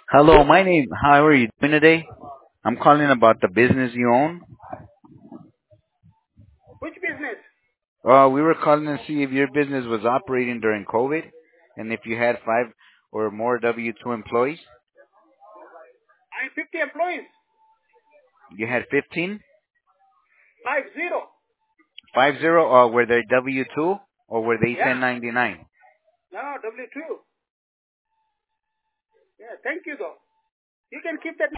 Hello, my name. How are you doing today? I'm calling about the business you own. Which business? We were calling to see if your business was operating during COVID, and if you had five or more W-2 employees. I have 50 employees. You had 15, 50. 50, or were they W-2 or were they Yeah. 1099? No, W2. Yeah, thank you though. You can keep that